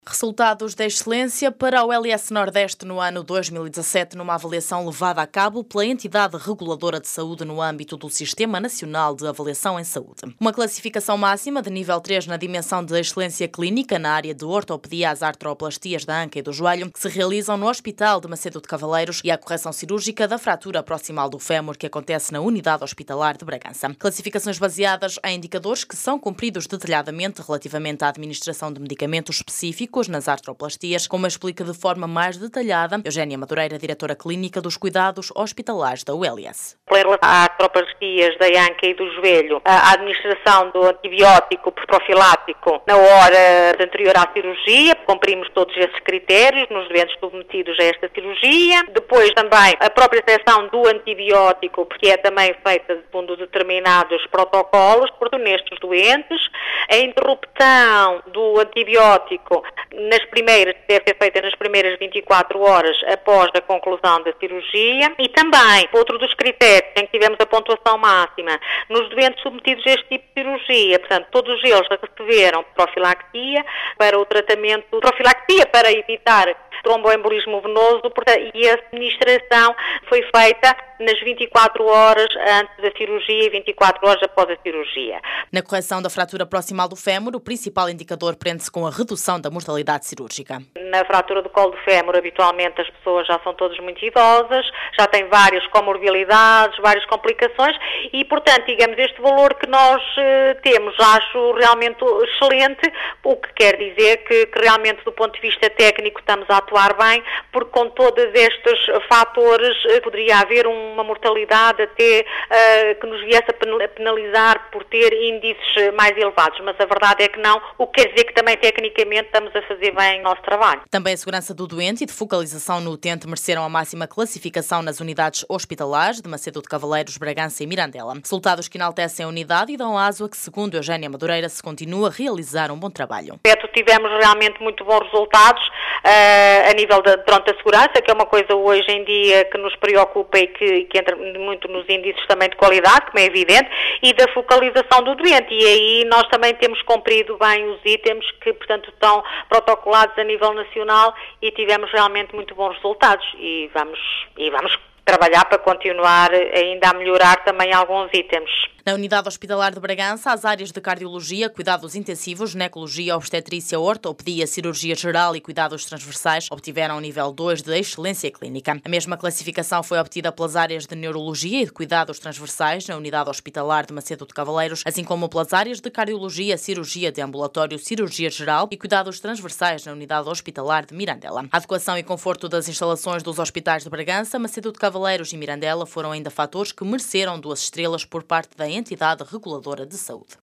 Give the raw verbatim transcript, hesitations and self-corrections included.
Resultados da excelência para o L S Nordeste no ano dois mil e dezassete, numa avaliação levada a cabo pela entidade reguladora de saúde no âmbito do Sistema Nacional de Avaliação em Saúde. Uma classificação máxima de nível três na dimensão de excelência clínica na área de ortopedia, as artroplastias da anca e do joelho, que se realizam no Hospital de Macedo de Cavaleiros, e a correção cirúrgica da fratura proximal do fémur, que acontece na Unidade Hospitalar de Bragança. Classificações baseadas em indicadores que são cumpridos detalhadamente relativamente à administração de medicamentos específicos nas artroplastias, como explica de forma mais detalhada Eugénia Madureira, diretora clínica dos cuidados hospitalares da U L S. Em relação às artroplastias da anca e do joelho, a administração do antibiótico profilático na hora anterior à cirurgia, cumprimos todos esses critérios nos doentes submetidos a esta cirurgia. Depois também a própria seleção do antibiótico, porque é também feita segundo determinados protocolos, portanto, nestes doentes. A interrupção do antibiótico nas primeiras, deve ser feita nas primeiras vinte e quatro horas após a conclusão da cirurgia. E também, outro dos critérios em que tivemos a pontuação máxima, nos doentes submetidos a este tipo de cirurgia, portanto, todos eles receberam profilaxia para o tratamento, profilaxia para evitar tromboembolismo venoso, portanto, e a administração foi feita nas vinte e quatro horas antes da cirurgia e vinte e quatro horas após a cirurgia. Na correção da fratura proximal do fémur, o principal indicador prende-se com a redução da mortalidade cirúrgica. Na fratura do colo do fémur, habitualmente as pessoas já são todas muito idosas, já têm várias comorbilidades, várias complicações e, portanto, digamos, este valor que nós eh, temos, acho realmente excelente, o que quer dizer que, que realmente do ponto de vista técnico estamos a atuar bem, porque com todos estes fatores eh, poderia haver uma mortalidade até eh, que nos viesse a penalizar por ter índices mais elevados, mas a verdade é que não, o que quer dizer que também tecnicamente estamos a fazer bem o nosso trabalho. Também a segurança do doente e de focalização no utente mereceram a máxima classificação nas unidades hospitalares de Macedo de Cavaleiros, Bragança e Mirandela. Resultados que enaltecem a unidade e dão aso a que, segundo Eugénia Madureira, se continua a realizar um bom trabalho. Tivemos realmente muito bons resultados uh, a nível da, pronto, da segurança, que é uma coisa hoje em dia que nos preocupa e que, que entra muito nos índices também de qualidade, como é evidente, e da focalização do doente. E aí nós também temos cumprido bem os itens que, portanto, estão protocolados a nível nacional e tivemos realmente muito bons resultados. E vamos, e vamos trabalhar para continuar ainda a melhorar também alguns itens. Na Unidade Hospitalar de Bragança, as áreas de cardiologia, cuidados intensivos, ginecologia, obstetrícia, ortopedia, cirurgia geral e cuidados transversais obtiveram o nível dois de excelência clínica. A mesma classificação foi obtida pelas áreas de neurologia e de cuidados transversais na Unidade Hospitalar de Macedo de Cavaleiros, assim como pelas áreas de cardiologia, cirurgia de ambulatório, cirurgia geral e cuidados transversais na Unidade Hospitalar de Mirandela. A adequação e conforto das instalações dos hospitais de Bragança, Macedo de Cavaleiros e Mirandela foram ainda fatores que mereceram duas estrelas por parte da entidade reguladora de saúde.